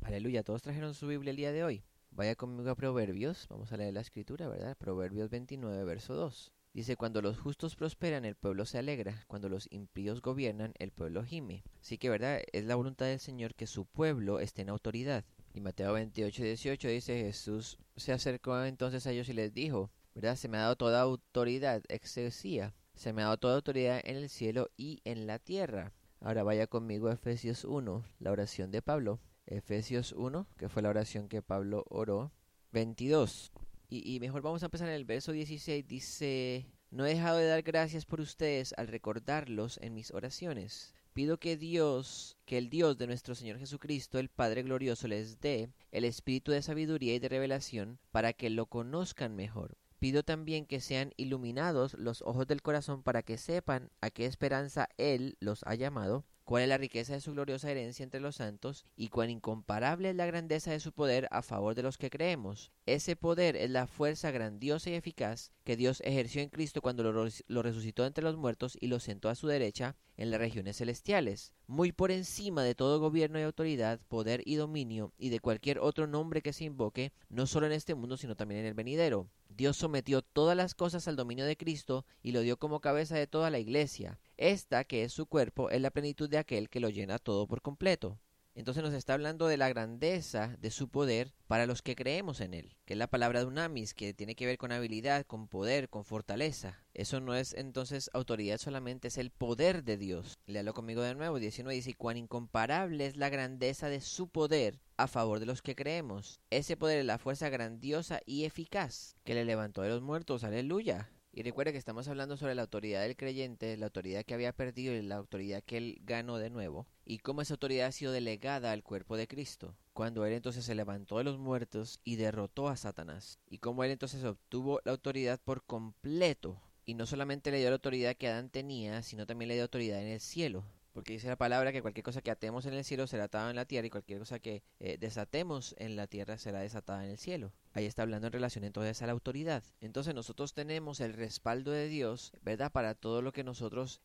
Aleluya, ¿todos trajeron su Biblia el día de hoy? Vaya conmigo a Proverbios, vamos a leer la escritura, ¿verdad? Proverbios 29, verso 2. Dice, cuando los justos prosperan, el pueblo se alegra, cuando los impíos gobiernan, el pueblo gime. Así que, ¿verdad? Es la voluntad del Señor que su pueblo esté en autoridad. Y Mateo 28, 18 dice, Jesús se acercó entonces a ellos y les dijo, ¿verdad? Se me ha dado toda autoridad, excelsia, se me ha dado toda autoridad en el cielo y en la tierra. Ahora vaya conmigo a Efesios 1, la oración de Pablo. Efesios 1, que fue la oración que Pablo oró. 22. Y mejor vamos a empezar en el verso 16. Dice, no he dejado de dar gracias por ustedes al recordarlos en mis oraciones. Pido que el Dios de nuestro Señor Jesucristo, el Padre glorioso, les dé el espíritu de sabiduría y de revelación para que lo conozcan mejor. Pido también que sean iluminados los ojos del corazón para que sepan a qué esperanza Él los ha llamado, cuál es la riqueza de su gloriosa herencia entre los santos y cuán incomparable es la grandeza de su poder a favor de los que creemos. Ese poder es la fuerza grandiosa y eficaz que Dios ejerció en Cristo cuando lo resucitó entre los muertos y lo sentó a su derecha en las regiones celestiales, muy por encima de todo gobierno y autoridad, poder y dominio y de cualquier otro nombre que se invoque, no solo en este mundo sino también en el venidero. Dios sometió todas las cosas al dominio de Cristo y lo dio como cabeza de toda la iglesia. Esta, que es su cuerpo, es la plenitud de aquel que lo llena todo por completo. Entonces nos está hablando de la grandeza de su poder para los que creemos en él, que es la palabra dunamis, que tiene que ver con habilidad, con poder, con fortaleza. Eso no es entonces autoridad solamente, es el poder de Dios. Léalo conmigo de nuevo, 19 dice, cuán incomparable es la grandeza de su poder a favor de los que creemos. Ese poder es la fuerza grandiosa y eficaz que le levantó de los muertos, aleluya. Y recuerde que estamos hablando sobre la autoridad del creyente, la autoridad que había perdido y la autoridad que él ganó de nuevo, y cómo esa autoridad ha sido delegada al cuerpo de Cristo, cuando él entonces se levantó de los muertos y derrotó a Satanás, y cómo él entonces obtuvo la autoridad por completo, y no solamente le dio la autoridad que Adán tenía, sino también le dio autoridad en el cielo. Porque dice la palabra que cualquier cosa que atemos en el cielo será atada en la tierra y cualquier cosa que desatemos en la tierra será desatada en el cielo. Ahí está hablando en relación entonces a la autoridad. Entonces nosotros tenemos el respaldo de Dios, ¿verdad? Para todo lo que nosotros,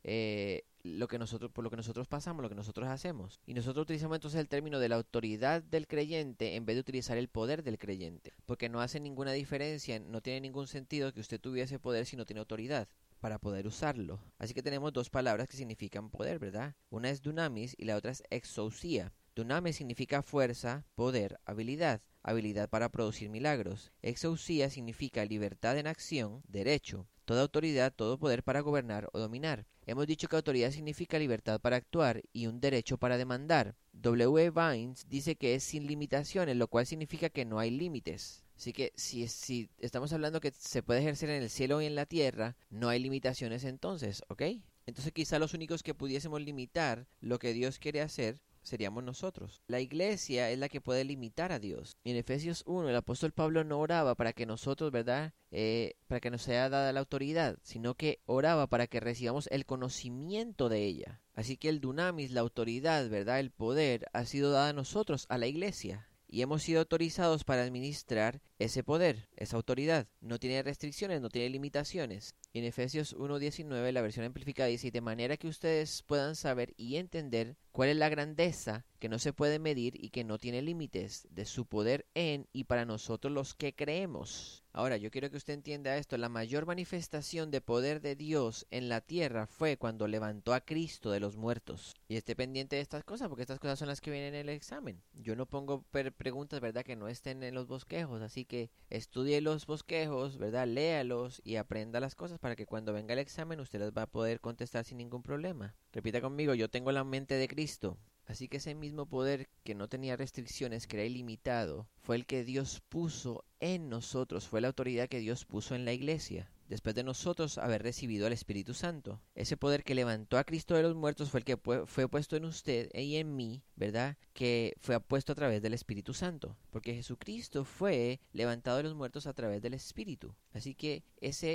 por lo que nosotros pasamos, lo que nosotros hacemos. Y nosotros utilizamos entonces el término de la autoridad del creyente en vez de utilizar el poder del creyente. Porque no hace ninguna diferencia, no tiene ningún sentido que usted tuviese poder si no tiene autoridad para poder usarlo. Así que tenemos dos palabras que significan poder, ¿verdad? Una es dunamis y la otra es exousia. Dunamis significa fuerza, poder, habilidad, habilidad para producir milagros. Exousia significa libertad en acción, derecho, toda autoridad, todo poder para gobernar o dominar. Hemos dicho que autoridad significa libertad para actuar y un derecho para demandar. W. Vines dice que es sin limitaciones, lo cual significa que no hay límites. Así que si estamos hablando que se puede ejercer en el cielo y en la tierra, no hay limitaciones entonces, ¿ok? Entonces quizá los únicos que pudiésemos limitar lo que Dios quiere hacer seríamos nosotros. La iglesia es la que puede limitar a Dios. En Efesios 1 el apóstol Pablo no oraba para que nosotros, ¿verdad? Para que nos sea dada la autoridad, sino que oraba para que recibamos el conocimiento de ella. Así que el dunamis, la autoridad, ¿verdad? El poder ha sido dado a nosotros, a la iglesia. Y hemos sido autorizados para administrar ese poder, esa autoridad. No tiene restricciones, no tiene limitaciones. En Efesios 1:19 la versión amplificada dice, de manera que ustedes puedan saber y entender cuál es la grandeza que no se puede medir y que no tiene límites de su poder en y para nosotros los que creemos. Ahora, yo quiero que usted entienda esto. La mayor manifestación de poder de Dios en la tierra fue cuando levantó a Cristo de los muertos. Y esté pendiente de estas cosas, porque estas cosas son las que vienen en el examen. Yo no pongo preguntas, ¿verdad?, que no estén en los bosquejos. Así que estudie los bosquejos, ¿verdad?, léalos y aprenda las cosas para que cuando venga el examen usted las va a poder contestar sin ningún problema. Repita conmigo, yo tengo la mente de Cristo. Así que ese mismo poder que no tenía restricciones, que era ilimitado, fue el que Dios puso en nosotros, fue la autoridad que Dios puso en la iglesia, después de nosotros haber recibido al Espíritu Santo. Ese poder que levantó a Cristo de los muertos fue el que fue puesto en usted y en mí, ¿verdad? Que fue puesto a través del Espíritu Santo, porque Jesucristo fue levantado de los muertos a través del Espíritu. Así que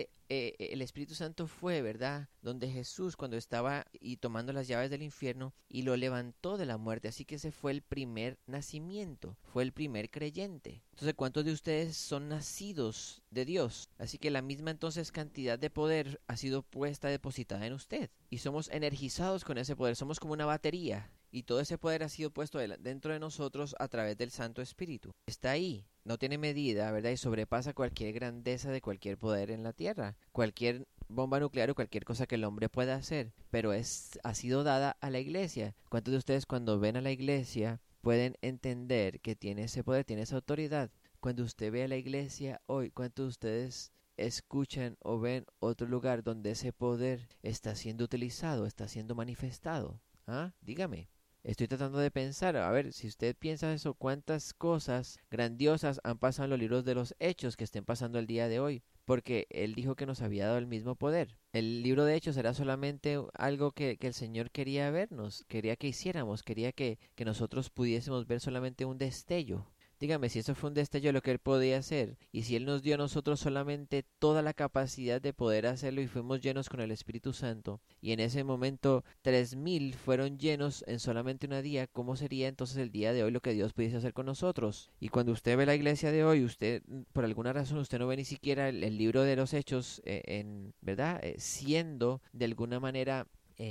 el Espíritu Santo fue, ¿verdad?, donde Jesús cuando estaba y tomando las llaves del infierno y lo levantó de la muerte. Así que ese fue el primer nacimiento, fue el primer creyente. Entonces, ¿cuántos de ustedes son nacidos de Dios? Así que la misma entonces cantidad de poder ha sido depositada en usted y somos energizados con ese poder. Somos como una batería Y todo ese poder ha sido puesto dentro de nosotros a través del Santo Espíritu. Está ahí, no tiene medida, ¿verdad? Y sobrepasa cualquier grandeza de cualquier poder en la tierra, cualquier bomba nuclear o cualquier cosa que el hombre pueda hacer. Pero ha sido dada a la iglesia. ¿Cuántos de ustedes cuando ven a la iglesia pueden entender que tiene ese poder, tiene esa autoridad? Cuando usted ve a la iglesia hoy, ¿cuántos de ustedes escuchan o ven otro lugar donde ese poder está siendo utilizado, está siendo manifestado? ¿Ah? Dígame. Estoy tratando de pensar, a ver, si usted piensa eso, cuántas cosas grandiosas han pasado en los libros de los Hechos que estén pasando el día de hoy, porque Él dijo que nos había dado el mismo poder. El libro de Hechos era solamente algo que el Señor quería vernos, quería que hiciéramos, quería que nosotros pudiésemos ver solamente un destello. Dígame, si eso fue un destello de lo que Él podía hacer, y si Él nos dio a nosotros solamente toda la capacidad de poder hacerlo y fuimos llenos con el Espíritu Santo, y en ese momento 3,000 fueron llenos en solamente un día, ¿cómo sería entonces el día de hoy lo que Dios pudiese hacer con nosotros? Y cuando usted ve la iglesia de hoy, usted, por alguna razón, usted no ve ni siquiera el libro de los Hechos, ¿verdad? Siendo de alguna manera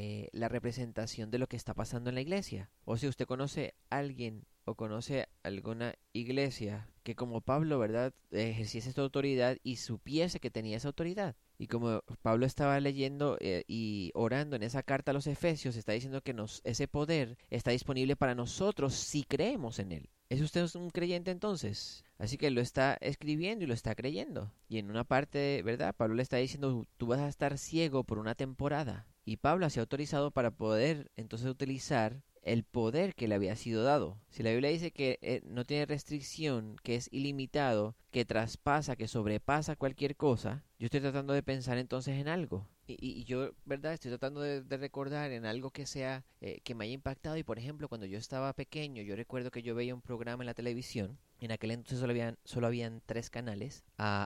la representación de lo que está pasando en la iglesia. O si usted conoce a alguien o conoce alguna iglesia que como Pablo, ¿verdad?, ejerciese esta autoridad y supiese que tenía esa autoridad. Y como Pablo estaba leyendo y orando en esa carta a los Efesios, está diciendo que ese poder está disponible para nosotros si creemos en él. ¿Es usted un creyente entonces? Así que lo está escribiendo y lo está creyendo. Y en una parte, ¿verdad?, Pablo le está diciendo, tú vas a estar ciego por una temporada. Y Pablo se ha autorizado para poder entonces utilizar el poder que le había sido dado. Si la Biblia dice que no tiene restricción, que es ilimitado, que traspasa, que sobrepasa cualquier cosa, yo estoy tratando de pensar entonces en algo. Y yo, ¿verdad? Estoy tratando de recordar en algo que sea, que me haya impactado. Y por ejemplo, cuando yo estaba pequeño, yo recuerdo que yo veía un programa en la televisión. En aquel entonces solo habían 3 canales,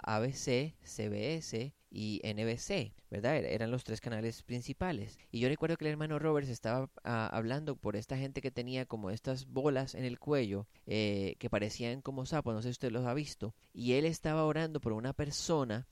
ABC, CBS y NBC, ¿verdad? Eran los 3 canales principales. Y yo recuerdo que el hermano Roberts estaba hablando por esta gente que tenía como estas bolas en el cuello, que parecían como sapos, no sé si usted los ha visto. Y él estaba orando por una persona,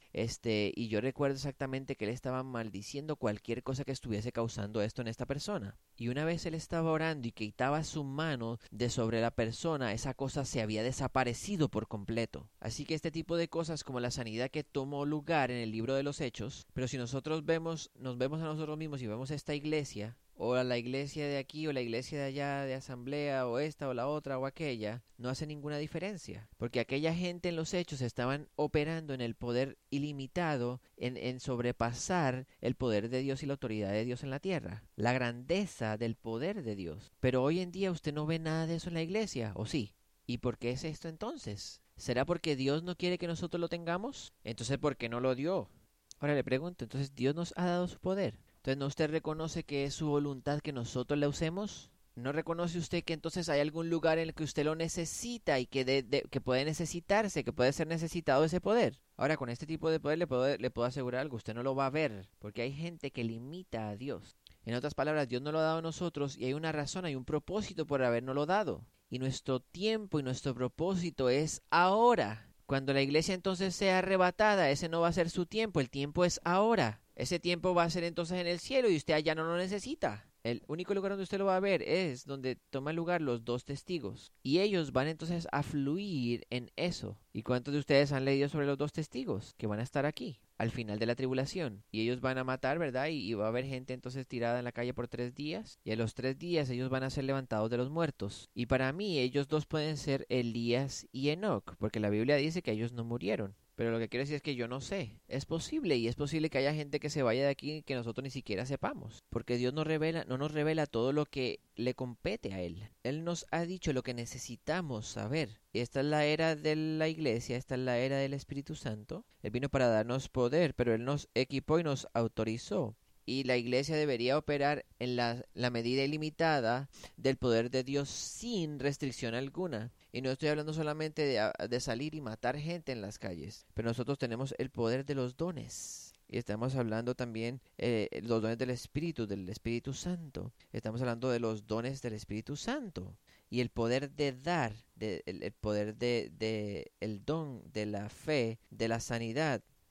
y yo recuerdo exactamente que él estaba maldiciendo cualquier cosa que estuviese causando esto en esta persona. Y una vez él estaba orando y quitaba su mano de sobre la persona, esa cosa se había desaparecido por completo. Así que este tipo de cosas como la sanidad que tomó lugar en el libro de los Hechos, pero si nosotros nos vemos a nosotros mismos y vemos esta iglesia, o a la iglesia de aquí o la iglesia de allá de asamblea o esta o la otra o aquella, no hace ninguna diferencia, porque aquella gente en los Hechos estaban operando en el poder ilimitado, en sobrepasar el poder de Dios y la autoridad de Dios en la tierra, la grandeza del poder de Dios. Pero hoy en día usted no ve nada de eso en la iglesia, ¿o sí? ¿Y por qué es esto entonces? ¿Será porque Dios no quiere que nosotros lo tengamos? Entonces, ¿por qué no lo dio? Ahora le pregunto, entonces Dios nos ha dado su poder. Entonces, ¿no usted reconoce que es su voluntad que nosotros la usemos? ¿No reconoce usted que entonces hay algún lugar en el que usted lo necesita y que puede necesitarse, que puede ser necesitado ese poder? Ahora, con este tipo de poder le puedo asegurar algo, usted no lo va a ver, porque hay gente que limita a Dios. En otras palabras, Dios no lo ha dado a nosotros y hay una razón, hay un propósito por habernoslo dado. Y nuestro tiempo y nuestro propósito es ahora. Cuando la iglesia entonces sea arrebatada, ese no va a ser su tiempo, el tiempo es ahora. Ese tiempo va a ser entonces en el cielo y usted allá no lo necesita. El único lugar donde usted lo va a ver es donde toman lugar los 2 testigos. Y ellos van entonces a fluir en eso. ¿Y cuántos de ustedes han leído sobre los 2 testigos que van a estar aquí al final de la tribulación? Y ellos van a matar, ¿verdad? Y va a haber gente entonces tirada en la calle por 3 días. Y a los 3 días ellos van a ser levantados de los muertos. Y para mí ellos 2 pueden ser Elías y Enoc, porque la Biblia dice que ellos no murieron. Pero lo que quiero decir es que yo no sé. Es posible y es posible que haya gente que se vaya de aquí y que nosotros ni siquiera sepamos. Porque Dios no nos revela todo lo que le compete a Él. Él nos ha dicho lo que necesitamos saber. Y esta es la era de la iglesia, esta es la era del Espíritu Santo. Él vino para darnos poder, pero Él nos equipó y nos autorizó. Y la iglesia debería operar en la medida ilimitada del poder de Dios sin restricción alguna. Y no estoy hablando solamente de salir y matar gente en las calles, pero nosotros tenemos el poder de los dones. Y estamos hablando también los dones del Espíritu Santo. Estamos hablando de los dones del Espíritu Santo. Y el poder de dar, el poder el don de la fe, de la sanidad,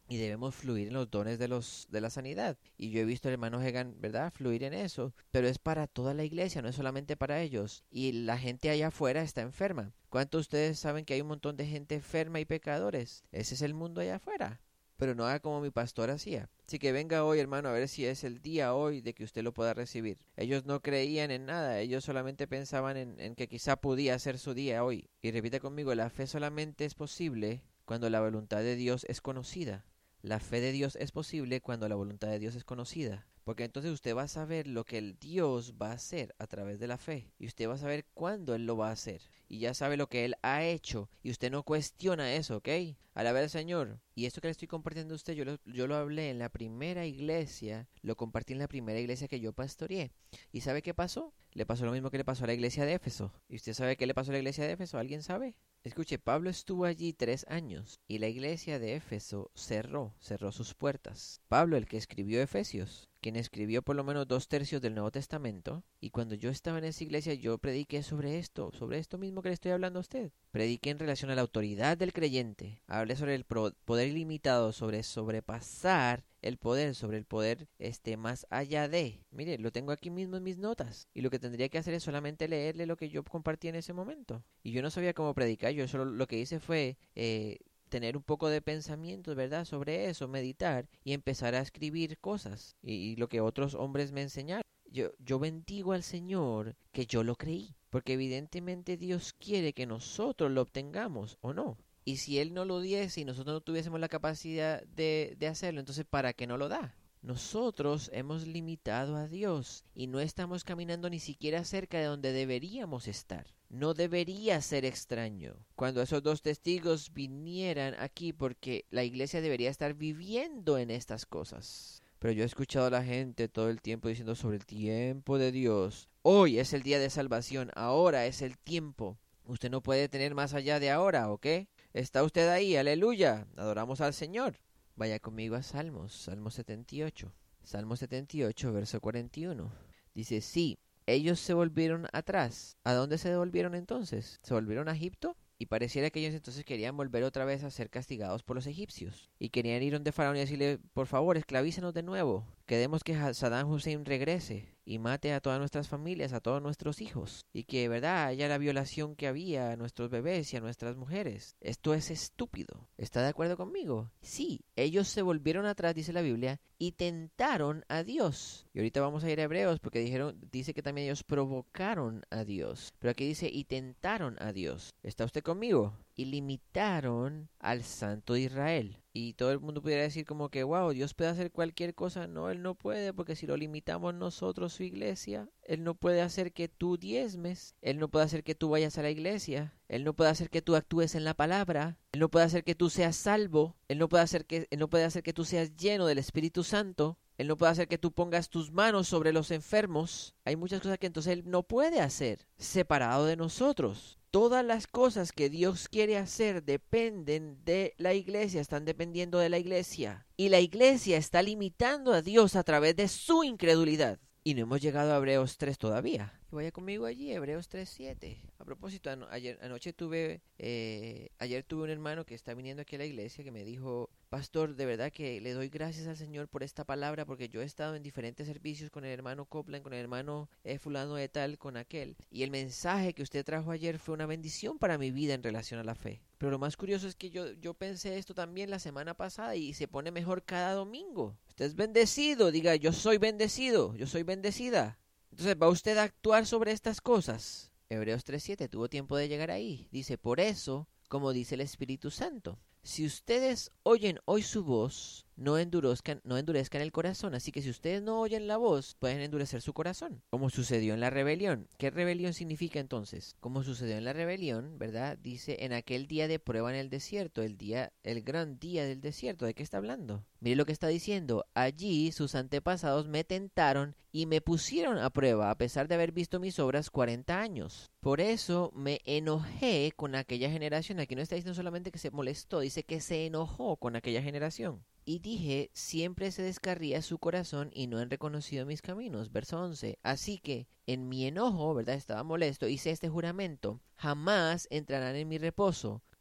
y debemos fluir en los dones de la sanidad. Y yo he visto al hermano Hegan, ¿verdad?, fluir en eso, pero es para toda la iglesia, no es solamente para ellos. Y la gente allá afuera está enferma. ¿Cuántos de ustedes saben que hay un montón de gente enferma y pecadores? Ese es el mundo allá afuera. Pero no haga como mi pastor hacía. Así que venga hoy, hermano, a ver si es el día hoy de que usted lo pueda recibir. Ellos no creían en nada, ellos solamente pensaban en que quizá podía ser su día hoy. Y repita conmigo, la fe solamente es posible cuando la voluntad de Dios es conocida. La fe de Dios es posible cuando la voluntad de Dios es conocida. Porque entonces usted va a saber lo que el Dios va a hacer a través de la fe. Y usted va a saber cuándo Él lo va a hacer. Y ya sabe lo que Él ha hecho. Y usted no cuestiona eso, ¿ok? Alabe al Señor. Y esto que le estoy compartiendo a usted, yo lo hablé en la primera iglesia. Lo compartí en la primera iglesia que yo pastoreé. ¿Y sabe qué pasó? Le pasó lo mismo que le pasó a la iglesia de Éfeso. ¿Y usted sabe qué le pasó a la iglesia de Éfeso? ¿Alguien sabe? Escuche, Pablo estuvo allí 3 años y la iglesia de Éfeso cerró sus puertas. Pablo, el que escribió Efesios, quien escribió por lo menos 2/3 del Nuevo Testamento, y cuando yo estaba en esa iglesia yo prediqué sobre esto mismo que le estoy hablando a usted. Prediqué en relación a la autoridad del creyente, hablé sobre el poder ilimitado, sobre sobrepasar el poder, sobre el poder más allá de. Mire, lo tengo aquí mismo en mis notas. Y lo que tendría que hacer es solamente leerle lo que yo compartí en ese momento. Y yo no sabía cómo predicar, yo solo lo que hice fue tener un poco de pensamientos, ¿verdad?, sobre eso, meditar y empezar a escribir cosas. Y lo que otros hombres me enseñaron. Yo bendigo al Señor que yo lo creí. Porque evidentemente Dios quiere que nosotros lo obtengamos, ¿o no? Y si Él no lo diese y nosotros no tuviésemos la capacidad de hacerlo, entonces ¿para qué no lo da? Nosotros hemos limitado a Dios y no estamos caminando ni siquiera cerca de donde deberíamos estar. No debería ser extraño cuando esos 2 testigos vinieran aquí, porque la iglesia debería estar viviendo en estas cosas. Pero yo he escuchado a la gente todo el tiempo diciendo sobre el tiempo de Dios. Hoy es el día de salvación, ahora es el tiempo. Usted no puede tener más allá de ahora, ¿ok? ¿Está usted ahí? Aleluya. Adoramos al Señor. Vaya conmigo a Salmos, Salmo 78. Salmo 78, verso 41. Dice, sí, ellos se volvieron atrás. ¿A dónde se devolvieron entonces? ¿Se volvieron a Egipto? Y pareciera que ellos entonces querían volver otra vez a ser castigados por los egipcios. Y querían ir donde Faraón y decirle, por favor, esclavícenos de nuevo. Queremos que Saddam Hussein regrese y mate a todas nuestras familias, a todos nuestros hijos. Y que, ¿verdad?, haya la violación que había a nuestros bebés y a nuestras mujeres. Esto es estúpido. ¿Está de acuerdo conmigo? Sí, ellos se volvieron atrás, dice la Biblia, y tentaron a Dios. Y ahorita vamos a ir a Hebreos porque dice que también ellos provocaron a Dios. Pero aquí dice, y tentaron a Dios. ¿Está usted conmigo? Y limitaron al Santo de Israel. Y todo el mundo pudiera decir como que, wow, Dios puede hacer cualquier cosa. No, Él no puede, porque si lo limitamos nosotros, su iglesia, Él no puede hacer que tú diezmes, Él no puede hacer que tú vayas a la iglesia, Él no puede hacer que tú actúes en la palabra, Él no puede hacer que tú seas salvo, Él no puede hacer que tú seas lleno del Espíritu Santo, Él no puede hacer que tú pongas tus manos sobre los enfermos. Hay muchas cosas que entonces Él no puede hacer separado de nosotros. Todas las cosas que Dios quiere hacer dependen de la iglesia, están dependiendo de la iglesia. Y la iglesia está limitando a Dios a través de su incredulidad. Y no hemos llegado a Hebreos 3 todavía. Vaya conmigo allí, Hebreos 3:7. A propósito, ayer tuve un hermano que está viniendo aquí a la iglesia que me dijo, pastor, de verdad que le doy gracias al Señor por esta palabra, porque yo he estado en diferentes servicios con el hermano Copeland, con el hermano fulano de tal, con aquel, y el mensaje que usted trajo ayer fue una bendición para mi vida en relación a la fe. Pero lo más curioso es que yo pensé esto también la semana pasada y se pone mejor cada domingo. Usted es bendecido, diga, yo soy bendecido, yo soy bendecida. Entonces, ¿va usted a actuar sobre estas cosas? Hebreos 3:7, tuvo tiempo de llegar ahí. Dice, por eso, como dice el Espíritu Santo, si ustedes oyen hoy su voz, no endurezcan el corazón. Así que si ustedes no oyen la voz, pueden endurecer su corazón, como sucedió en la rebelión. ¿Qué rebelión significa entonces? Como sucedió en la rebelión, ¿verdad? Dice, en aquel día de prueba en el desierto, el gran día del desierto. ¿De qué está hablando? Mire lo que está diciendo. Allí sus antepasados me tentaron y me pusieron a prueba, a pesar de haber visto mis obras 40 años. Por eso me enojé con aquella generación. Aquí no está diciendo solamente que se molestó, dice que se enojó con aquella generación. Y dije, siempre se descarría su corazón y no han reconocido mis caminos. Verso 11. Así que en mi enojo, ¿verdad? Estaba molesto, hice este juramento. Jamás entrarán en mi reposo.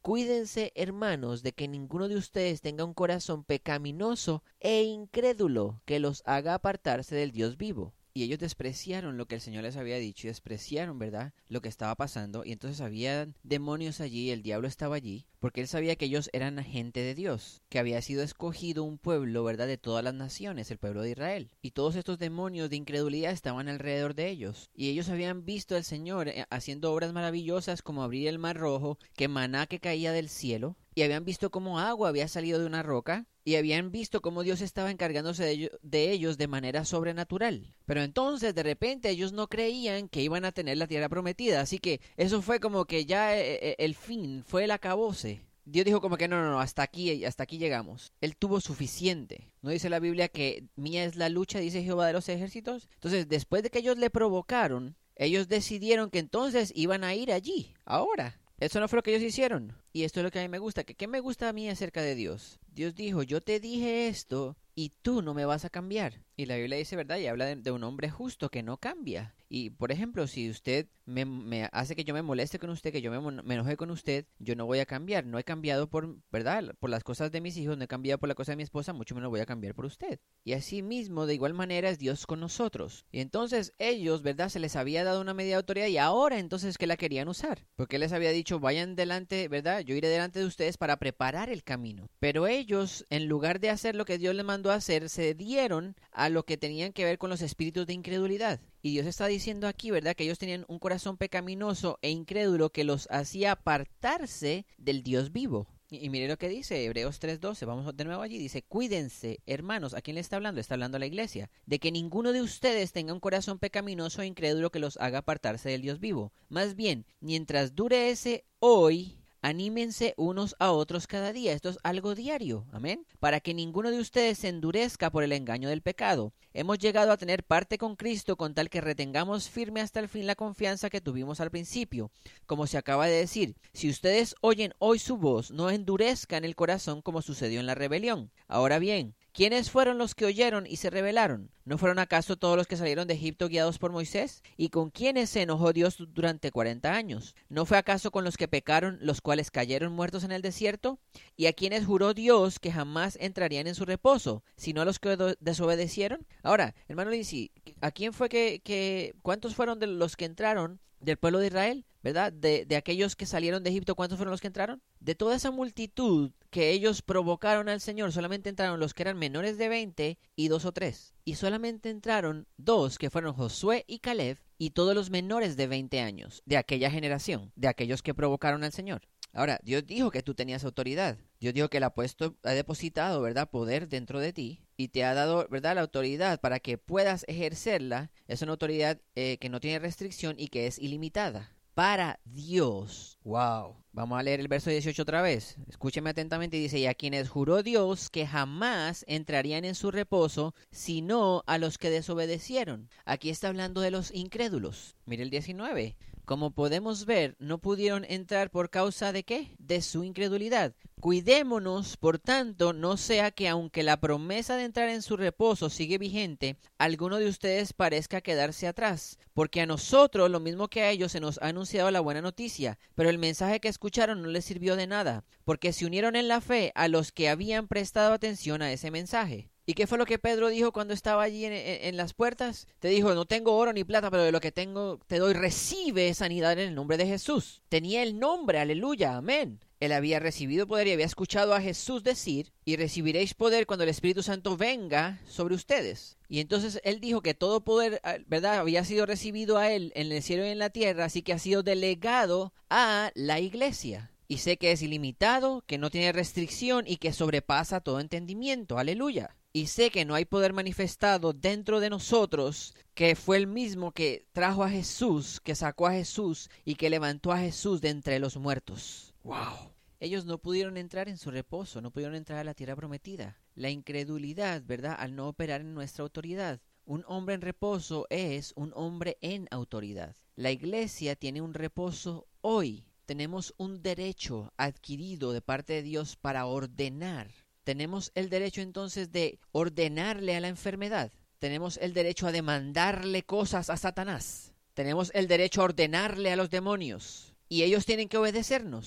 cuídense, hermanos, de que ninguno de ustedes tenga un corazón pecaminoso e incrédulo que los haga apartarse del Dios vivo. Y ellos despreciaron lo que el Señor les había dicho y despreciaron, ¿verdad?, lo que estaba pasando. Y entonces había demonios allí, el diablo estaba allí, porque él sabía que ellos eran gente de Dios, que había sido escogido un pueblo, ¿verdad?, de todas las naciones, el pueblo de Israel. Y todos estos demonios de incredulidad estaban alrededor de ellos. Y ellos habían visto al Señor haciendo obras maravillosas como abrir el mar rojo, que maná que caía del cielo. Y habían visto cómo agua había salido de una roca. Y habían visto cómo Dios estaba encargándose de ellos de manera sobrenatural. Pero entonces, de repente, ellos no creían que iban a tener la tierra prometida. Así que eso fue como que ya el fin, fue el acabose. Dios dijo como que no, hasta aquí llegamos. Él tuvo suficiente. ¿No dice la Biblia que mía es la lucha, dice Jehová de los ejércitos? Entonces, después de que ellos le provocaron, ellos decidieron que entonces iban a ir allí, ahora. Eso no fue lo que ellos hicieron. Y esto es lo que a mí me gusta. ¿Qué me gusta a mí acerca de Dios? Dios dijo, yo te dije esto y tú no me vas a cambiar. Y la Biblia dice, ¿verdad? Y habla de un hombre justo que no cambia. Y, por ejemplo, si usted me hace que yo me moleste con usted, que yo me enoje con usted, yo no voy a cambiar. No he cambiado ¿verdad?, por las cosas de mis hijos, no he cambiado por la cosa de mi esposa, mucho menos voy a cambiar por usted. Y así mismo, de igual manera, es Dios con nosotros. Y entonces ellos, ¿verdad?, se les había dado una medida de autoridad y ahora entonces que la querían usar. Porque Él les había dicho, vayan delante, ¿verdad? Yo iré delante de ustedes para preparar el camino. Pero ellos, en lugar de hacer lo que Dios les mandó a hacer, se dieron a lo que tenían que ver con los espíritus de incredulidad. Y Dios está diciendo aquí, ¿verdad?, que ellos tenían un corazón pecaminoso e incrédulo que los hacía apartarse del Dios vivo. Y mire lo que dice Hebreos 3:12, vamos de nuevo allí, dice, cuídense, hermanos, ¿a quién le está hablando? Está hablando a la iglesia, de que ninguno de ustedes tenga un corazón pecaminoso e incrédulo que los haga apartarse del Dios vivo. Más bien, mientras dure ese hoy, anímense unos a otros cada día. Esto es algo diario, amén, para que ninguno de ustedes se endurezca por el engaño del pecado. Hemos llegado a tener parte con Cristo con tal que retengamos firme hasta el fin la confianza que tuvimos al principio. Como se acaba de decir, si ustedes oyen hoy su voz, no endurezcan el corazón como sucedió en la rebelión. Ahora bien, ¿quiénes fueron los que oyeron y se rebelaron? ¿No fueron acaso todos los que salieron de Egipto guiados por Moisés? ¿Y con quiénes se enojó Dios durante 40 años? ¿No fue acaso con los que pecaron, los cuales cayeron muertos en el desierto? ¿Y a quienes juró Dios que jamás entrarían en su reposo, sino a los que desobedecieron? Ahora, hermano Lindsay, ¿a quién fue cuántos fueron de los que entraron del pueblo de Israel? ¿Verdad? De aquellos que salieron de Egipto, ¿cuántos fueron los que entraron? De toda esa multitud que ellos provocaron al Señor, solamente entraron los que eran menores de 20 y 2 o 3. Y solamente entraron 2, que fueron Josué y Caleb, y todos los menores de 20 años, de aquella generación, de aquellos que provocaron al Señor. Ahora, Dios dijo que tú tenías autoridad. Dios dijo que Él ha depositado, ¿verdad?, poder dentro de ti y te ha dado, ¿verdad?, la autoridad para que puedas ejercerla. Es una autoridad que no tiene restricción y que es ilimitada. Para Dios. ¡Wow! Vamos a leer el verso 18 otra vez. Escúcheme atentamente y dice, y a quienes juró Dios que jamás entrarían en su reposo, sino a los que desobedecieron. Aquí está hablando de los incrédulos. Mire el 19. Como podemos ver, no pudieron entrar por causa de ¿qué? De su incredulidad. Cuidémonos, por tanto, no sea que aunque la promesa de entrar en su reposo sigue vigente, alguno de ustedes parezca quedarse atrás, porque a nosotros, lo mismo que a ellos, se nos ha anunciado la buena noticia, pero el mensaje que escucharon no les sirvió de nada, porque se unieron en la fe a los que habían prestado atención a ese mensaje. ¿Y qué fue lo que Pedro dijo cuando estaba allí en las puertas? Te dijo, no tengo oro ni plata, pero de lo que tengo te doy, recibe sanidad en el nombre de Jesús. Tenía el nombre, aleluya, amén. Él había recibido poder y había escuchado a Jesús decir, y recibiréis poder cuando el Espíritu Santo venga sobre ustedes. Y entonces él dijo que todo poder, ¿verdad?, había sido recibido a él en el cielo y en la tierra, así que ha sido delegado a la iglesia. Y sé que es ilimitado, que no tiene restricción y que sobrepasa todo entendimiento, aleluya. Y sé que no hay poder manifestado dentro de nosotros que fue el mismo que trajo a Jesús, que sacó a Jesús y que levantó a Jesús de entre los muertos. ¡Wow! Ellos no pudieron entrar en su reposo, no pudieron entrar a la tierra prometida. La incredulidad, ¿verdad?, al no operar en nuestra autoridad. Un hombre en reposo es un hombre en autoridad. La iglesia tiene un reposo hoy. Tenemos un derecho adquirido de parte de Dios para ordenar. Tenemos el derecho entonces de ordenarle a la enfermedad. Tenemos el derecho a demandarle cosas a Satanás. Tenemos el derecho a ordenarle a los demonios. Y ellos tienen que obedecernos.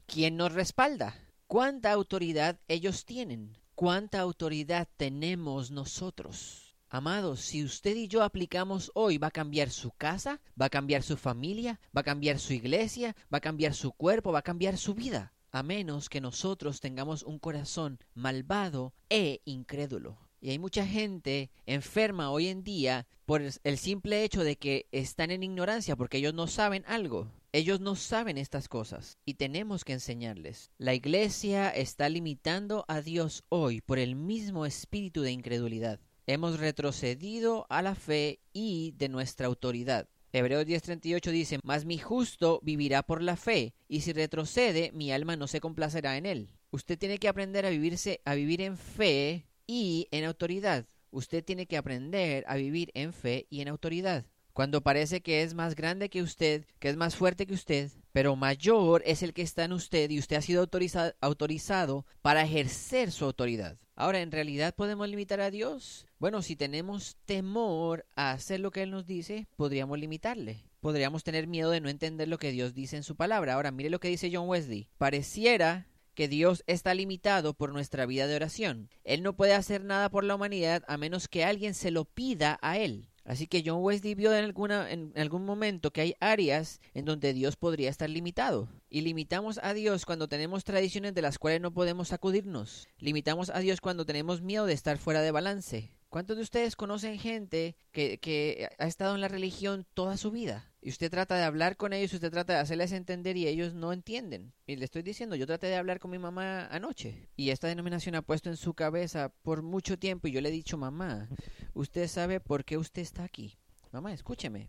¿Quién nos respalda? ¿Cuánta autoridad ellos tienen? ¿Cuánta autoridad tenemos nosotros? Amados, si usted y yo aplicamos hoy, va a cambiar su casa, va a cambiar su familia, va a cambiar su iglesia, va a cambiar su cuerpo, va a cambiar su vida, a menos que nosotros tengamos un corazón malvado e incrédulo. Y hay mucha gente enferma hoy en día por el simple hecho de que están en ignorancia porque ellos no saben algo. Ellos no saben estas cosas y tenemos que enseñarles. La iglesia está limitando a Dios hoy por el mismo espíritu de incredulidad. Hemos retrocedido a la fe y de nuestra autoridad. Hebreos 10:38 dice, mas mi justo vivirá por la fe, y si retrocede, mi alma no se complacerá en él. Usted tiene que aprender a vivir en fe y en autoridad. Usted tiene que aprender a vivir en fe y en autoridad. Cuando parece que es más grande que usted, que es más fuerte que usted, pero mayor es el que está en usted y usted ha sido autorizado para ejercer su autoridad. Ahora, ¿en realidad podemos limitar a Dios? Bueno, si tenemos temor a hacer lo que Él nos dice, podríamos limitarle. Podríamos tener miedo de no entender lo que Dios dice en su palabra. Ahora, mire lo que dice John Wesley. Pareciera que Dios está limitado por nuestra vida de oración. Él no puede hacer nada por la humanidad a menos que alguien se lo pida a Él. Así que John Wesley vio en algún momento que hay áreas en donde Dios podría estar limitado. Y limitamos a Dios cuando tenemos tradiciones de las cuales no podemos sacudirnos. Limitamos a Dios cuando tenemos miedo de estar fuera de balance. ¿Cuántos de ustedes conocen gente que ha estado en la religión toda su vida? Y usted trata de hablar con ellos, usted trata de hacerles entender y ellos no entienden. Y le estoy diciendo, yo traté de hablar con mi mamá anoche. Y esta denominación ha puesto en su cabeza por mucho tiempo. Y yo le he dicho, mamá, usted sabe por qué usted está aquí. Mamá, escúcheme.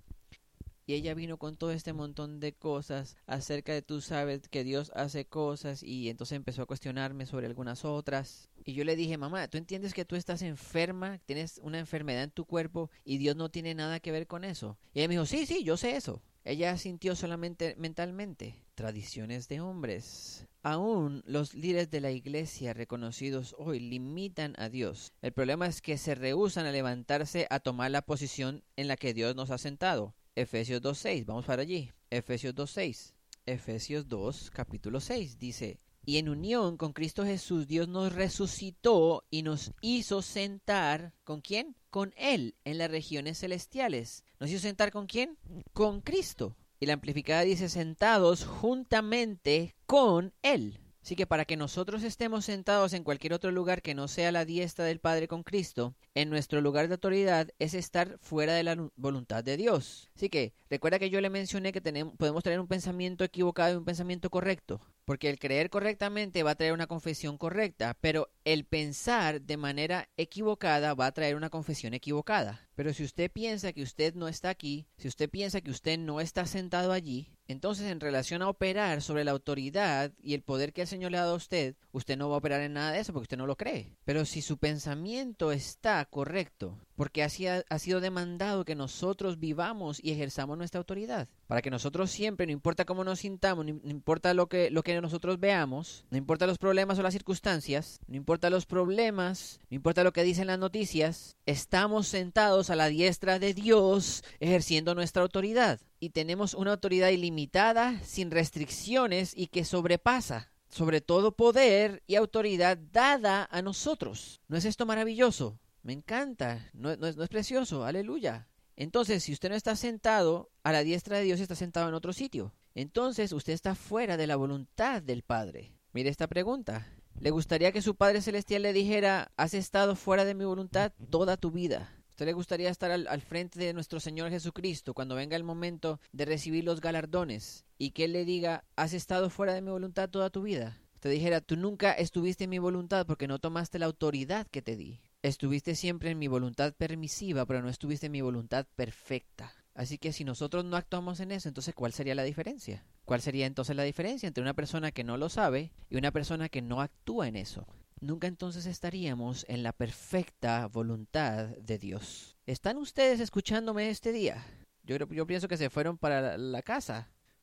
Y ella vino con todo este montón de cosas acerca de tú sabes que Dios hace cosas y entonces empezó a cuestionarme sobre algunas otras. Y yo le dije, mamá, ¿tú entiendes que tú estás enferma? Tienes una enfermedad en tu cuerpo y Dios no tiene nada que ver con eso. Y ella me dijo, sí, yo sé eso. Ella sintió solamente mentalmente. Tradiciones de hombres. Aún los líderes de la iglesia reconocidos hoy limitan a Dios. El problema es que se rehúsan a levantarse a tomar la posición en la que Dios nos ha sentado. Efesios 2:6, vamos para allí. Efesios 2:6. Efesios 2, capítulo 6, dice, y en unión con Cristo Jesús, Dios nos resucitó y nos hizo sentar, ¿con quién? Con Él, en las regiones celestiales. ¿Nos hizo sentar con quién? Con Cristo. Y la amplificada dice, sentados juntamente con Él. Así que para que nosotros estemos sentados en cualquier otro lugar que no sea la diestra del Padre con Cristo, en nuestro lugar de autoridad es estar fuera de la voluntad de Dios. Así que recuerda que yo le mencioné que podemos tener un pensamiento equivocado y un pensamiento correcto. Porque el creer correctamente va a traer una confesión correcta, pero el pensar de manera equivocada va a traer una confesión equivocada. Pero si usted piensa que usted no está aquí, si usted piensa que usted no está sentado allí, entonces en relación a operar sobre la autoridad y el poder que el Señor le ha dado a usted, usted no va a operar en nada de eso porque usted no lo cree. Pero si su pensamiento está correcto, porque ha sido demandado que nosotros vivamos y ejerzamos nuestra autoridad, para que nosotros siempre, no importa cómo nos sintamos, no importa lo que nosotros veamos, no importa los problemas o las circunstancias, no importa los problemas, no importa lo que dicen las noticias, estamos sentados a la diestra de Dios ejerciendo nuestra autoridad. Y tenemos una autoridad ilimitada, sin restricciones y que sobrepasa sobre todo poder y autoridad dada a nosotros. ¿No es esto maravilloso? Me encanta, no es precioso, aleluya. Entonces, si usted no está sentado a la diestra de Dios, está sentado en otro sitio. Entonces, usted está fuera de la voluntad del Padre. Mire esta pregunta. ¿Le gustaría que su Padre Celestial le dijera, has estado fuera de mi voluntad toda tu vida? ¿Usted le gustaría estar al frente de nuestro Señor Jesucristo cuando venga el momento de recibir los galardones y que Él le diga, has estado fuera de mi voluntad toda tu vida? Usted dijera, tú nunca estuviste en mi voluntad porque no tomaste la autoridad que te di. Estuviste siempre en mi voluntad permisiva, pero no estuviste en mi voluntad perfecta. Así que si nosotros no actuamos en eso, entonces ¿cuál sería la diferencia? ¿Cuál sería entonces la diferencia entre una persona que no lo sabe y una persona que no actúa en eso? Nunca entonces estaríamos en la perfecta voluntad de Dios. ¿Están ustedes escuchándome este día? Yo pienso que se fueron para la casa,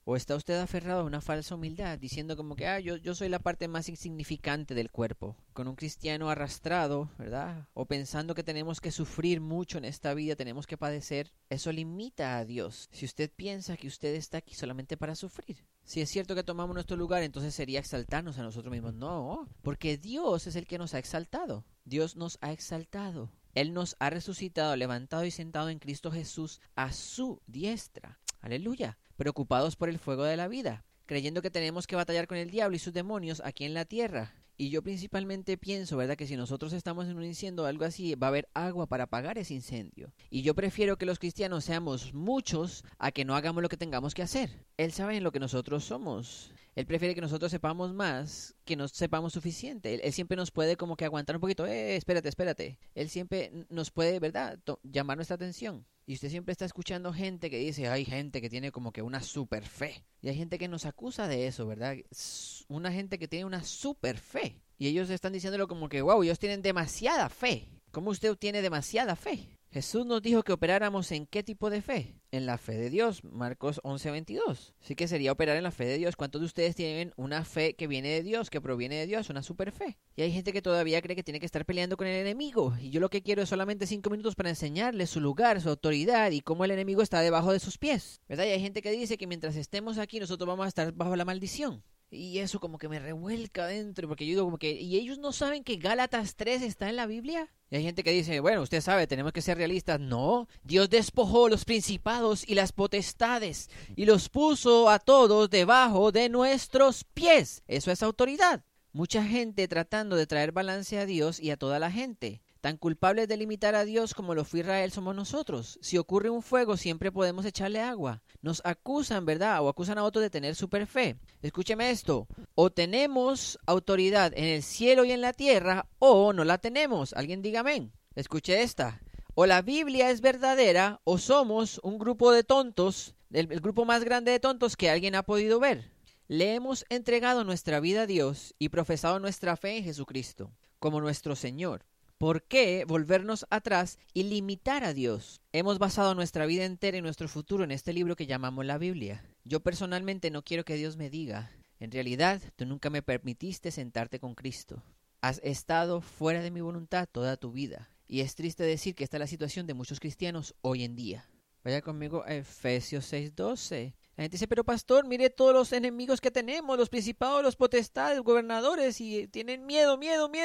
¿O está usted aferrado a una falsa humildad, diciendo como que yo soy la parte más insignificante del cuerpo? Con un cristiano arrastrado, ¿verdad? O pensando que tenemos que sufrir mucho en esta vida, tenemos que padecer. Eso limita a Dios. Si usted piensa que usted está aquí solamente para sufrir. Si es cierto que tomamos nuestro lugar, entonces sería exaltarnos a nosotros mismos. No, porque Dios es el que nos ha exaltado. Dios nos ha exaltado. Él nos ha resucitado, levantado y sentado en Cristo Jesús a su diestra. Aleluya. Preocupados por el fuego de la vida, creyendo que tenemos que batallar con el diablo y sus demonios aquí en la tierra. Y yo principalmente pienso, ¿verdad?, que si nosotros estamos en un incendio o algo así, va a haber agua para apagar ese incendio. Y yo prefiero que los cristianos seamos muchos a que no hagamos lo que tengamos que hacer. Él sabe en lo que nosotros somos. Él prefiere que nosotros sepamos más, que no sepamos suficiente. Él siempre nos puede como que aguantar un poquito. Espérate. Él siempre nos puede, ¿verdad?, llamar nuestra atención. Y usted siempre está escuchando gente que dice, hay gente que tiene como que una super fe. Y hay gente que nos acusa de eso, ¿verdad? Una gente que tiene una super fe. Y ellos están diciéndolo como que, wow, ellos tienen demasiada fe. ¿Cómo usted tiene demasiada fe? Jesús nos dijo que operáramos en ¿qué tipo de fe? En la fe de Dios, Marcos 11:22. Así que sería operar en la fe de Dios. ¿Cuántos de ustedes tienen una fe que viene de Dios, que proviene de Dios, una super fe? Y hay gente que todavía cree que tiene que estar peleando con el enemigo. Y yo lo que quiero es solamente 5 minutos para enseñarles su lugar, su autoridad y cómo el enemigo está debajo de sus pies, ¿verdad? Y hay gente que dice que mientras estemos aquí nosotros vamos a estar bajo la maldición. Y eso como que me revuelca adentro, porque yo digo como que, ¿y ellos no saben que Gálatas 3 está en la Biblia? Y hay gente que dice, bueno, usted sabe, tenemos que ser realistas. No, Dios despojó los principados y las potestades y los puso a todos debajo de nuestros pies. Eso es autoridad. Mucha gente tratando de traer balance a Dios y a toda la gente. Tan culpables de limitar a Dios como lo fue Israel somos nosotros. Si ocurre un fuego, siempre podemos echarle agua. Nos acusan, ¿verdad? O acusan a otros de tener super fe. Escúcheme esto. O tenemos autoridad en el cielo y en la tierra, o no la tenemos. Alguien diga amén. Escuche esta. O la Biblia es verdadera, o somos un grupo de tontos, el grupo más grande de tontos que alguien ha podido ver. Le hemos entregado nuestra vida a Dios y profesado nuestra fe en Jesucristo como nuestro Señor. ¿Por qué volvernos atrás y limitar a Dios? Hemos basado nuestra vida entera y nuestro futuro en este libro que llamamos la Biblia. Yo personalmente no quiero que Dios me diga, en realidad tú nunca me permitiste sentarte con Cristo. Has estado fuera de mi voluntad toda tu vida. Y es triste decir que esta es la situación de muchos cristianos hoy en día. Vaya conmigo a Efesios 6:12. La gente dice, pero pastor, mire todos los enemigos que tenemos, los principados, los potestades, gobernadores, y tienen miedo.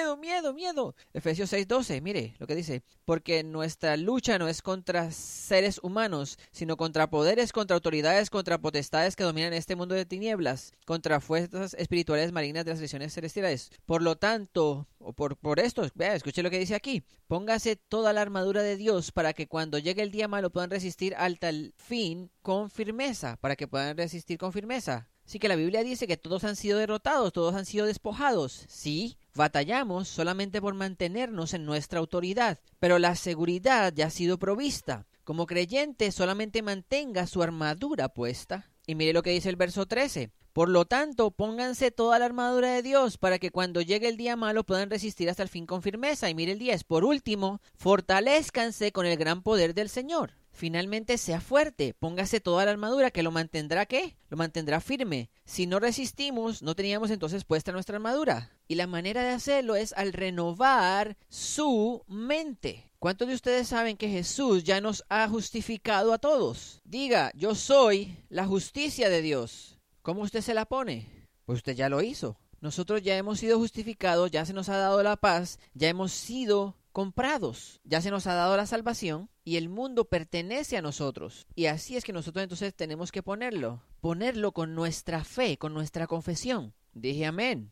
Efesios 6:12, mire lo que dice, porque nuestra lucha no es contra seres humanos, sino contra poderes, contra autoridades, contra potestades que dominan este mundo de tinieblas, contra fuerzas espirituales malignas de las regiones celestiales. Por lo tanto, o por esto, vea, escuche lo que dice aquí, póngase toda la armadura de Dios para que cuando llegue el día malo puedan resistir hasta el fin con firmeza, Así que la Biblia dice que todos han sido derrotados, todos han sido despojados. Sí, batallamos solamente por mantenernos en nuestra autoridad, pero la seguridad ya ha sido provista. Como creyente, solamente mantenga su armadura puesta. Y mire lo que dice el verso 13. Por lo tanto, pónganse toda la armadura de Dios para que cuando llegue el día malo puedan resistir hasta el fin con firmeza. Y mire el 10. Por último, fortalézcanse con el gran poder del Señor. Finalmente, sea fuerte, póngase toda la armadura que lo mantendrá, ¿qué? Lo mantendrá firme. Si no resistimos, no teníamos entonces puesta nuestra armadura. Y la manera de hacerlo es al renovar su mente. ¿Cuántos de ustedes saben que Jesús ya nos ha justificado a todos? Diga, yo soy la justicia de Dios. ¿Cómo usted se la pone? Pues usted ya lo hizo. Nosotros ya hemos sido justificados, ya se nos ha dado la paz, ya hemos sido comprados, ya se nos ha dado la salvación y el mundo pertenece a nosotros. Y así es que nosotros entonces tenemos que ponerlo con nuestra fe, con nuestra confesión. Dije amén.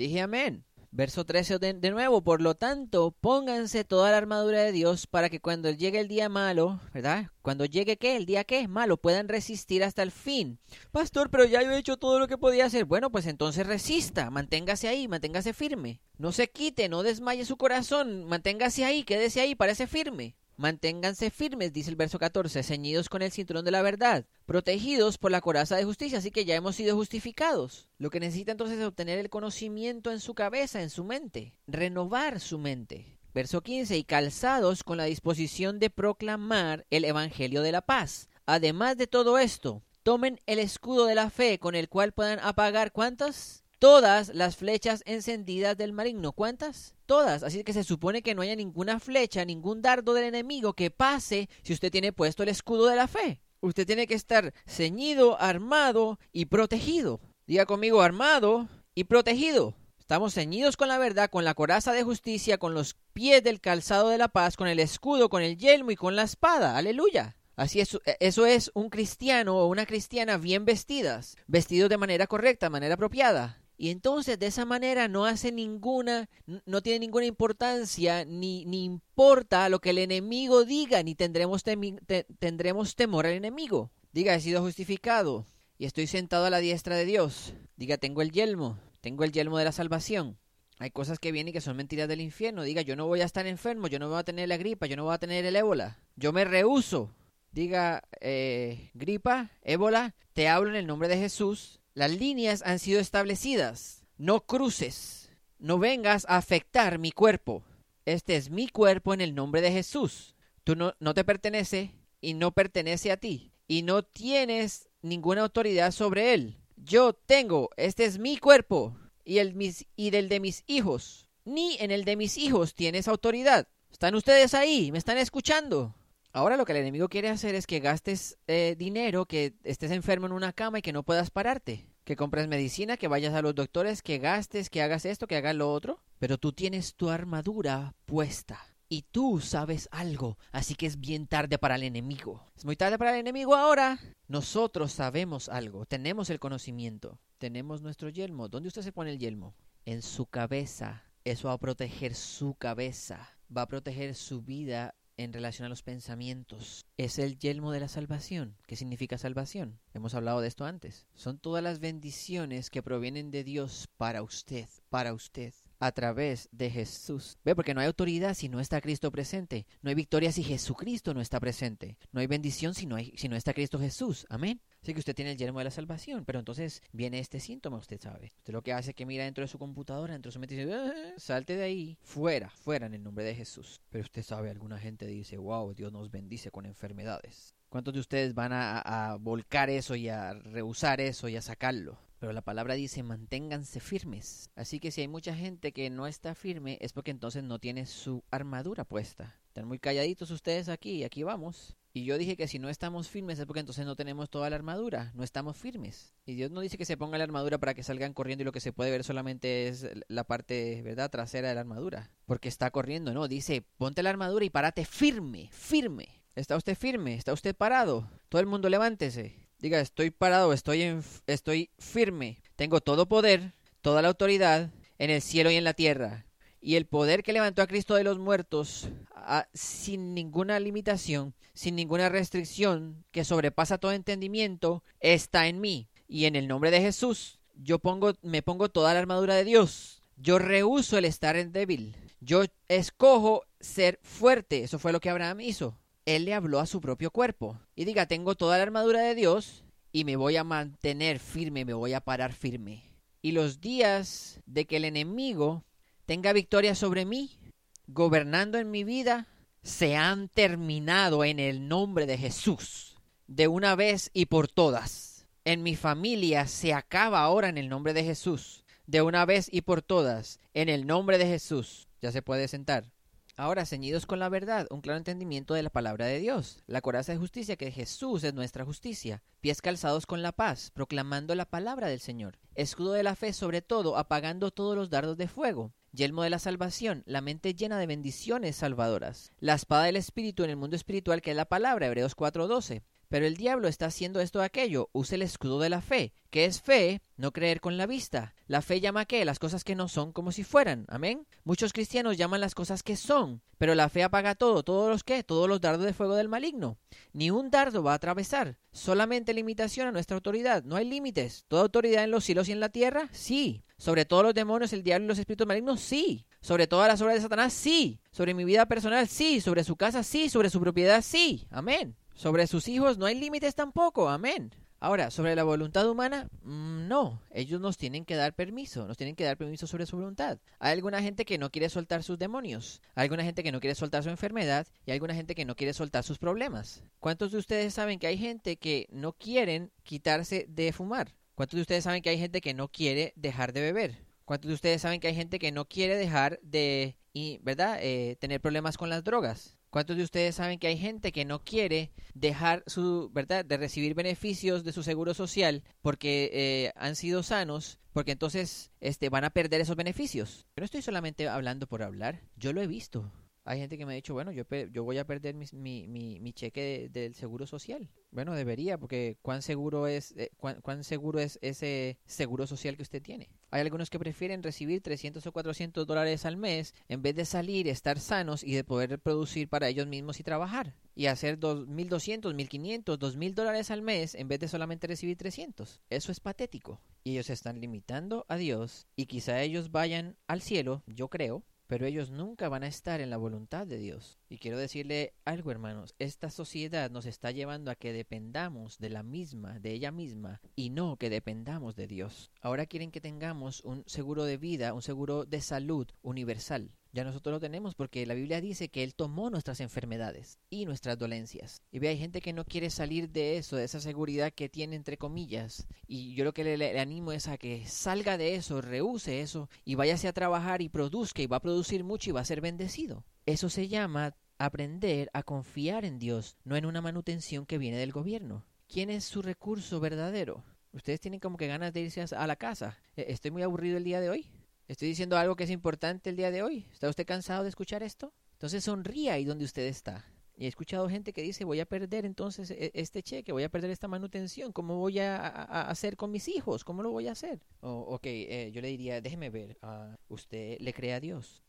Verso 13 de nuevo, por lo tanto, pónganse toda la armadura de Dios para que cuando llegue el día malo, ¿verdad? Cuando llegue ¿qué? El día ¿qué? Malo, puedan resistir hasta el fin. Pastor, pero ya yo he hecho todo lo que podía hacer. Bueno, pues entonces resista, manténgase ahí, manténgase firme. No se quite, no desmaye su corazón, manténgase ahí, quédese ahí, parece firme. Manténganse firmes, dice el verso 14, ceñidos con el cinturón de la verdad, protegidos por la coraza de justicia, así que ya hemos sido justificados. Lo que necesita entonces es obtener el conocimiento en su cabeza, en su mente, renovar su mente. Verso 15, y calzados con la disposición de proclamar el evangelio de la paz. Además de todo esto, Tomen el escudo de la fe con el cual puedan apagar ¿cuántas? Todas las flechas encendidas del maligno. ¿Cuántas? Todas. Así que se supone que no haya ninguna flecha, ningún dardo del enemigo que pase si usted tiene puesto el escudo de la fe. Usted tiene que estar ceñido, armado y protegido. Diga conmigo, armado y protegido. Estamos ceñidos con la verdad, con la coraza de justicia, con los pies del calzado de la paz, con el escudo, con el yelmo y con la espada. ¡Aleluya! Así es, eso es un cristiano o una cristiana bien vestidos de manera correcta, de manera apropiada. Y entonces de esa manera no tiene ninguna importancia, ni importa lo que el enemigo diga, ni tendremos temor al enemigo. Diga, he sido justificado y estoy sentado a la diestra de Dios. Diga, tengo el yelmo de la salvación. Hay cosas que vienen y que son mentiras del infierno. Diga, yo no voy a estar enfermo, yo no voy a tener la gripa, yo no voy a tener el ébola. Yo me rehúso. Diga, gripa, ébola, te hablo en el nombre de Jesús. Las líneas han sido establecidas. No cruces. No vengas a afectar mi cuerpo. Este es mi cuerpo en el nombre de Jesús. Tú no te pertenece y no pertenece a ti. Y no tienes ninguna autoridad sobre él. Este es mi cuerpo y del de mis hijos. Ni en el de mis hijos tienes autoridad. ¿Están ustedes ahí? ¿Me están escuchando? Ahora lo que el enemigo quiere hacer es que gastes dinero, que estés enfermo en una cama y que no puedas pararte. Que compres medicina, que vayas a los doctores, que gastes, que hagas esto, que hagas lo otro. Pero tú tienes tu armadura puesta. Y tú sabes algo, así que es bien tarde para el enemigo. Es muy tarde para el enemigo ahora. Nosotros sabemos algo, tenemos el conocimiento. Tenemos nuestro yelmo. ¿Dónde usted se pone el yelmo? En su cabeza. Eso va a proteger su cabeza. Va a proteger su vida en relación a los pensamientos. Es el yelmo de la salvación. ¿Qué significa salvación? Hemos hablado de esto antes. Son todas las bendiciones que provienen de Dios para usted, a través de Jesús. Ve, porque no hay autoridad si no está Cristo presente. No hay victoria si Jesucristo no está presente. No hay bendición si no está Cristo Jesús. Amén. Así que usted tiene el yelmo de la salvación, pero entonces viene este síntoma, usted sabe. Usted lo que hace es que mira dentro de su computadora, dentro de su mente y dice, salte de ahí, fuera en el nombre de Jesús. Pero usted sabe, alguna gente dice, wow, Dios nos bendice con enfermedades. ¿Cuántos de ustedes van a volcar eso y a rehusar eso y a sacarlo? Pero la palabra dice, manténganse firmes. Así que si hay mucha gente que no está firme, es porque entonces no tiene su armadura puesta. Están muy calladitos ustedes aquí vamos. Y yo dije que si no estamos firmes es porque entonces no tenemos toda la armadura, no estamos firmes. Y Dios no dice que se ponga la armadura para que salgan corriendo y lo que se puede ver solamente es la parte, ¿verdad?, trasera de la armadura. Porque está corriendo, no, dice, ponte la armadura y párate firme. ¿Está usted firme? ¿Está usted parado? Todo el mundo levántese. Diga, estoy parado, estoy firme. Tengo todo poder, toda la autoridad en el cielo y en la tierra. Y el poder que levantó a Cristo de los muertos sin ninguna limitación, sin ninguna restricción, que sobrepasa todo entendimiento, está en mí. Y en el nombre de Jesús, me pongo toda la armadura de Dios. Yo rehúso el estar en débil. Yo escojo ser fuerte. Eso fue lo que Abraham hizo. Él le habló a su propio cuerpo. Y diga, tengo toda la armadura de Dios y me voy a mantener firme, me voy a parar firme. Y los días de que el enemigo tenga victoria sobre mí, gobernando en mi vida, se han terminado en el nombre de Jesús. De una vez y por todas. En mi familia se acaba ahora en el nombre de Jesús. De una vez y por todas. En el nombre de Jesús. Ya se puede sentar. Ahora, ceñidos con la verdad, un claro entendimiento de la palabra de Dios, la coraza de justicia, que Jesús es nuestra justicia, pies calzados con la paz, proclamando la palabra del Señor, escudo de la fe sobre todo, apagando todos los dardos de fuego, yelmo de la salvación, la mente llena de bendiciones salvadoras, la espada del Espíritu en el mundo espiritual, que es la palabra, Hebreos 4:12. Pero el diablo está haciendo esto o aquello. Usa el escudo de la fe. ¿Qué es fe? No creer con la vista. La fe llama ¿a qué? Las cosas que no son como si fueran. Amén. Muchos cristianos llaman las cosas que son. Pero la fe apaga todo. ¿Todos los qué? Todos los dardos de fuego del maligno. Ni un dardo va a atravesar. Solamente limitación a nuestra autoridad. No hay límites. ¿Toda autoridad en los cielos y en la tierra? Sí. ¿Sobre todos los demonios, el diablo y los espíritus malignos? Sí. ¿Sobre todas las obras de Satanás? Sí. ¿Sobre mi vida personal? Sí. ¿Sobre su casa? Sí. ¿Sobre su propiedad? Sí. Amén. Sobre sus hijos no hay límites tampoco. Amén. Ahora, sobre la voluntad humana, no, ellos nos tienen que dar permiso, nos tienen que dar permiso sobre su voluntad. Hay alguna gente que no quiere soltar sus demonios, hay alguna gente que no quiere soltar su enfermedad y hay alguna gente que no quiere soltar sus problemas. ¿Cuántos de ustedes saben que hay gente que no quieren quitarse de fumar? ¿Cuántos de ustedes saben que hay gente que no quiere dejar de beber? ¿Cuántos de ustedes saben que hay gente que no quiere dejar de, ¿verdad? Tener problemas con las drogas? ¿Cuántos de ustedes saben que hay gente que no quiere dejar ¿verdad? De recibir beneficios de su seguro social porque han sido sanos, porque entonces van a perder esos beneficios? Yo no estoy solamente hablando por hablar, yo lo he visto. Hay gente que me ha dicho, bueno, yo voy a perder mi cheque del seguro social. Bueno, debería, porque ¿cuán seguro es ese seguro social que usted tiene? Hay algunos que prefieren recibir $300 o $400 al mes en vez de salir, estar sanos y de poder producir para ellos mismos y trabajar. Y hacer $1,200, $1,500, $2,000 al mes en vez de solamente recibir 300. Eso es patético. Y ellos se están limitando a Dios y quizá ellos vayan al cielo, yo creo, pero ellos nunca van a estar en la voluntad de Dios. Y quiero decirle algo, hermanos, esta sociedad nos está llevando a que dependamos de ella misma, y no que dependamos de Dios. Ahora quieren que tengamos un seguro de vida, un seguro de salud universal. Ya nosotros lo tenemos porque la Biblia dice que Él tomó nuestras enfermedades y nuestras dolencias. Y ve, hay gente que no quiere salir de eso, de esa seguridad que tiene entre comillas. Y yo lo que le animo es a que salga de eso, rehúse eso y váyase a trabajar y produzca, y va a producir mucho y va a ser bendecido. Eso se llama aprender a confiar en Dios, no en una manutención que viene del gobierno. ¿Quién es su recurso verdadero? Ustedes tienen como que ganas de irse a la casa. ¿Estoy muy aburrido el día de hoy? ¿Estoy diciendo algo que es importante el día de hoy? ¿Está usted cansado de escuchar esto? Entonces sonríe ahí donde usted está. Y he escuchado gente que dice, voy a perder entonces este cheque, voy a perder esta manutención, ¿cómo voy a hacer con mis hijos? ¿Cómo lo voy a hacer? Yo le diría, déjeme ver, ¿usted le cree a Dios?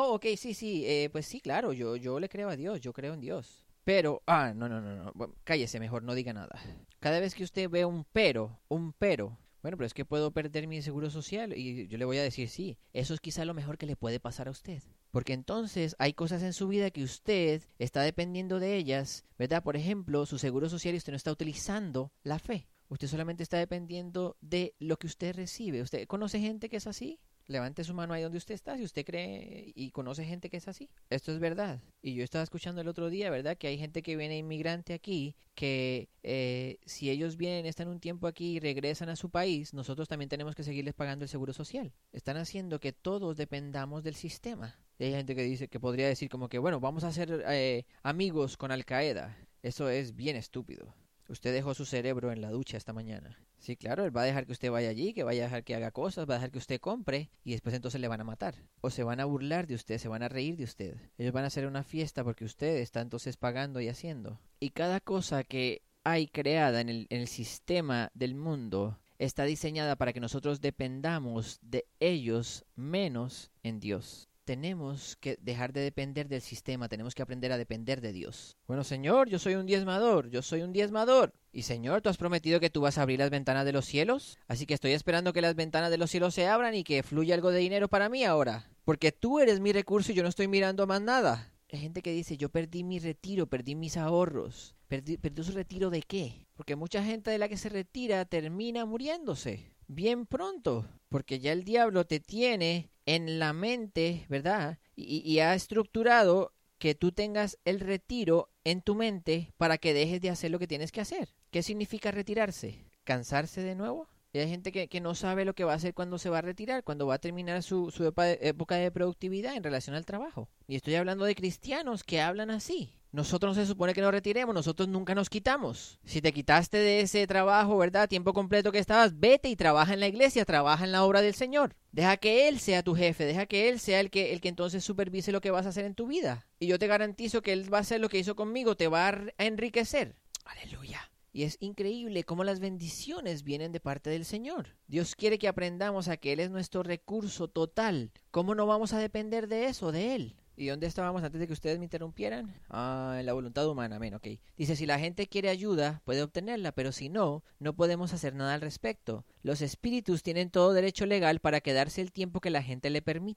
Sí, pues sí, claro, yo le creo a Dios, yo creo en Dios. Pero, no, bueno, cállese mejor, no diga nada. Cada vez que usted ve un pero, bueno, pero es que puedo perder mi seguro social, y yo le voy a decir, sí, eso es quizá lo mejor que le puede pasar a usted. Porque entonces hay cosas en su vida que usted está dependiendo de ellas, ¿verdad? Por ejemplo, su seguro social, y usted no está utilizando la fe. Usted solamente está dependiendo de lo que usted recibe. ¿Usted conoce gente que es así? Levante su mano ahí donde usted está, si usted cree y conoce gente que es así. Esto es verdad. Y yo estaba escuchando el otro día, ¿verdad? Que hay gente que viene inmigrante aquí, que si ellos vienen, están un tiempo aquí y regresan a su país, nosotros también tenemos que seguirles pagando el seguro social. Están haciendo que todos dependamos del sistema. Y hay gente que dice, que podría decir como que, bueno, vamos a ser amigos con Al Qaeda. Eso es bien estúpido. Usted dejó su cerebro en la ducha esta mañana. Sí, claro, él va a dejar que usted vaya allí, que vaya a dejar que haga cosas, va a dejar que usted compre, y después entonces le van a matar. O se van a burlar de usted, se van a reír de usted. Ellos van a hacer una fiesta porque usted está entonces pagando y haciendo. Y cada cosa que hay creada en el sistema del mundo está diseñada para que nosotros dependamos de ellos menos en Dios. Tenemos que dejar de depender del sistema, tenemos que aprender a depender de Dios. Bueno, Señor, yo soy un diezmador. Y Señor, tú has prometido que tú vas a abrir las ventanas de los cielos, así que estoy esperando que las ventanas de los cielos se abran y que fluya algo de dinero para mí ahora, porque tú eres mi recurso y yo no estoy mirando más nada. Hay gente que dice, yo perdí mi retiro, perdí mis ahorros. ¿Perdió su retiro de qué? Porque mucha gente de la que se retira termina muriéndose bien pronto, porque ya el diablo te tiene en la mente, ¿verdad? Y ha estructurado que tú tengas el retiro en tu mente para que dejes de hacer lo que tienes que hacer. ¿Qué significa retirarse? ¿Cansarse de nuevo? Y hay gente que no sabe lo que va a hacer cuando se va a retirar, cuando va a terminar su época de productividad en relación al trabajo. Y estoy hablando de cristianos que hablan así. Nosotros no se supone que nos retiremos, nosotros nunca nos quitamos. Si te quitaste de ese trabajo, ¿verdad? Tiempo completo que estabas, vete y trabaja en la iglesia, trabaja en la obra del Señor. Deja que Él sea tu jefe, deja que Él sea el que entonces supervise lo que vas a hacer en tu vida. Y yo te garantizo que Él va a hacer lo que hizo conmigo, te va a enriquecer. Aleluya. Y es increíble cómo las bendiciones vienen de parte del Señor. Dios quiere que aprendamos a que Él es nuestro recurso total. ¿Cómo no vamos a depender de eso, de Él? ¿Y dónde estábamos antes de que ustedes me interrumpieran? En la voluntad humana, amén, ok. Dice, si la gente quiere ayuda, puede obtenerla, pero si no, no podemos hacer nada al respecto. Los espíritus tienen todo derecho legal para quedarse el tiempo que la gente le permita.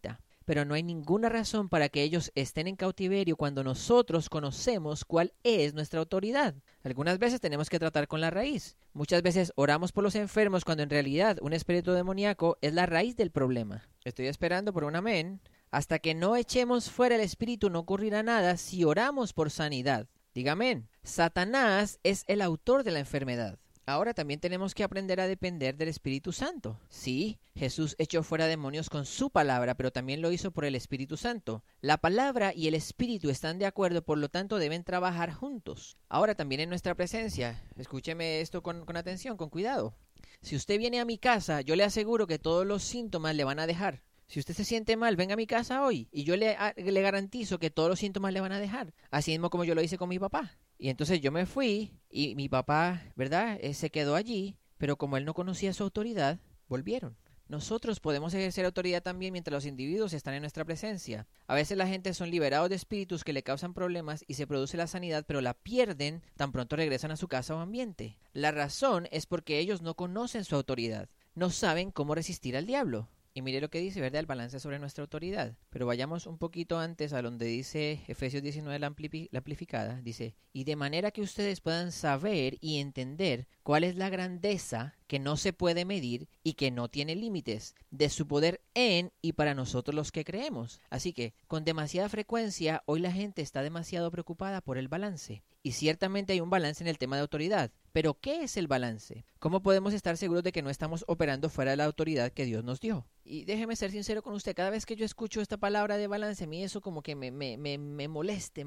pero no hay ninguna razón para que ellos estén en cautiverio cuando nosotros conocemos cuál es nuestra autoridad. Algunas veces tenemos que tratar con la raíz. Muchas veces oramos por los enfermos cuando en realidad un espíritu demoníaco es la raíz del problema. Estoy esperando por un amén. Hasta que no echemos fuera el espíritu no ocurrirá nada si oramos por sanidad. Diga amén. Satanás es el autor de la enfermedad. Ahora también tenemos que aprender a depender del Espíritu Santo. Sí, Jesús echó fuera demonios con su palabra, pero también lo hizo por el Espíritu Santo. La palabra y el Espíritu están de acuerdo, por lo tanto deben trabajar juntos. Ahora también en nuestra presencia, escúcheme esto con atención, con cuidado. Si usted viene a mi casa, yo le aseguro que todos los síntomas le van a dejar. Si usted se siente mal, venga a mi casa hoy y yo le garantizo que todos los síntomas le van a dejar. Así mismo como yo lo hice con mi papá. Y entonces yo me fui y mi papá, ¿verdad? Se quedó allí, pero como él no conocía su autoridad, volvieron. Nosotros podemos ejercer autoridad también mientras los individuos están en nuestra presencia. A veces la gente son liberados de espíritus que le causan problemas y se produce la sanidad, pero la pierden tan pronto regresan a su casa o ambiente. La razón es porque ellos no conocen su autoridad, no saben cómo resistir al diablo. Y mire lo que dice, ¿verdad? El balance sobre nuestra autoridad. Pero vayamos un poquito antes a donde dice Efesios 19, la amplificada. Dice, y de manera que ustedes puedan saber y entender cuál es la grandeza que no se puede medir y que no tiene límites, de su poder en y para nosotros los que creemos. Así que, con demasiada frecuencia, hoy la gente está demasiado preocupada por el balance. Y ciertamente hay un balance en el tema de autoridad. Pero, ¿qué es el balance? ¿Cómo podemos estar seguros de que no estamos operando fuera de la autoridad que Dios nos dio? Y déjeme ser sincero con usted, cada vez que yo escucho esta palabra de balance, a mí eso como que me moleste,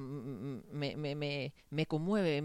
me conmueve,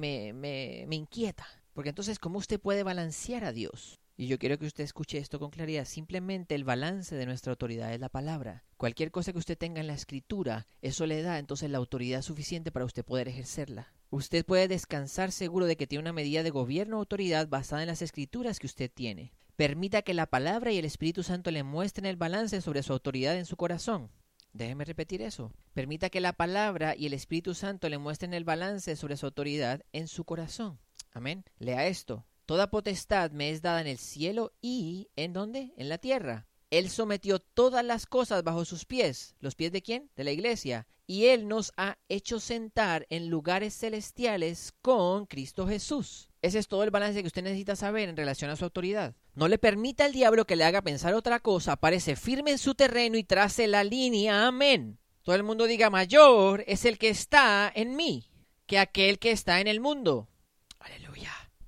me inquieta. Porque entonces, ¿cómo usted puede balancear a Dios? Y yo quiero que usted escuche esto con claridad. Simplemente el balance de nuestra autoridad es la palabra. Cualquier cosa que usted tenga en la escritura, eso le da entonces la autoridad suficiente para usted poder ejercerla. Usted puede descansar seguro de que tiene una medida de gobierno o autoridad basada en las escrituras que usted tiene. Permita que la palabra y el Espíritu Santo le muestren el balance sobre su autoridad en su corazón. Déjeme repetir eso. Permita que la palabra y el Espíritu Santo le muestren el balance sobre su autoridad en su corazón. Amén. Lea esto. Toda potestad me es dada en el cielo y ¿en dónde? En la tierra. Él sometió todas las cosas bajo sus pies. ¿Los pies de quién? De la iglesia. Y Él nos ha hecho sentar en lugares celestiales con Cristo Jesús. Ese es todo el balance que usted necesita saber en relación a su autoridad. No le permita al diablo que le haga pensar otra cosa. Parece firme en su terreno y trace la línea. Amén. Todo el mundo diga, mayor es el que está en mí que aquel que está en el mundo. Aleluya.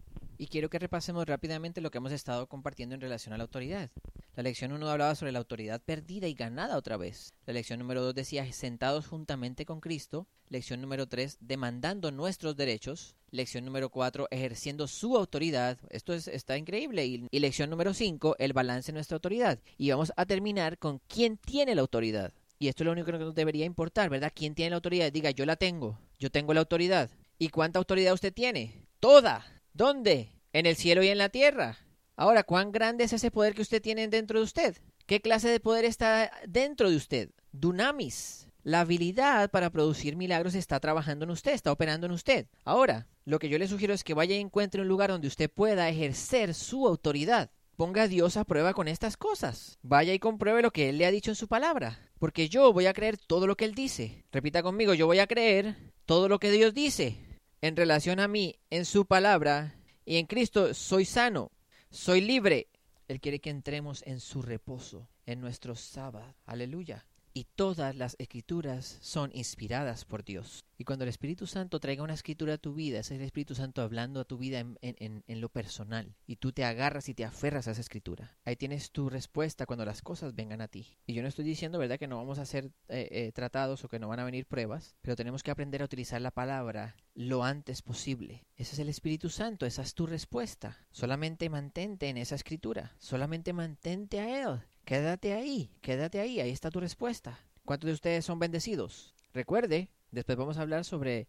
Y quiero que repasemos rápidamente lo que hemos estado compartiendo en relación a la autoridad. La lección 1 hablaba sobre la autoridad perdida y ganada otra vez. La lección número 2 decía sentados juntamente con Cristo. Lección número 3, demandando nuestros derechos. Lección número 4, ejerciendo su autoridad. Esto está increíble. Y lección número 5, el balance de nuestra autoridad. Y vamos a terminar con quién tiene la autoridad. Y esto es lo único que nos debería importar, ¿verdad? ¿Quién tiene la autoridad? Diga, yo la tengo. Yo tengo la autoridad. ¿Y cuánta autoridad usted tiene? ¡Toda! ¿Dónde? En el cielo y en la tierra. Ahora, ¿cuán grande es ese poder que usted tiene dentro de usted? ¿Qué clase de poder está dentro de usted? Dunamis. La habilidad para producir milagros está trabajando en usted, está operando en usted. Ahora, lo que yo le sugiero es que vaya y encuentre un lugar donde usted pueda ejercer su autoridad. Ponga a Dios a prueba con estas cosas. Vaya y compruebe lo que Él le ha dicho en su palabra. Porque yo voy a creer todo lo que Él dice. Repita conmigo, yo voy a creer todo lo que Dios dice. En relación a mí, en su palabra, y en Cristo soy sano, soy libre. Él quiere que entremos en su reposo, en nuestro sábado. Aleluya. Y todas las escrituras son inspiradas por Dios. Y cuando el Espíritu Santo traiga una escritura a tu vida, ese es el Espíritu Santo hablando a tu vida en lo personal. Y tú te agarras y te aferras a esa escritura. Ahí tienes tu respuesta cuando las cosas vengan a ti. Y yo no estoy diciendo, ¿verdad?, que no vamos a ser tratados o que no van a venir pruebas, pero tenemos que aprender a utilizar la palabra lo antes posible. Ese es el Espíritu Santo, esa es tu respuesta. Solamente mantente en esa escritura. Solamente mantente a Él. Quédate ahí, ahí está tu respuesta. ¿Cuántos de ustedes son bendecidos? Recuerde, después vamos a hablar sobre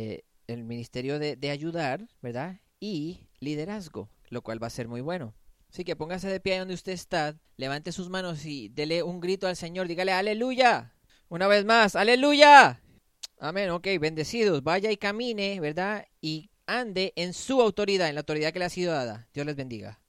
el ministerio de ayudar, ¿verdad? Y liderazgo, lo cual va a ser muy bueno. Así que póngase de pie ahí donde usted está, levante sus manos y dele un grito al Señor, dígale ¡aleluya! Una vez más, ¡aleluya! Amén, ok, bendecidos, vaya y camine, ¿verdad? Y ande en su autoridad, en la autoridad que le ha sido dada. Dios les bendiga.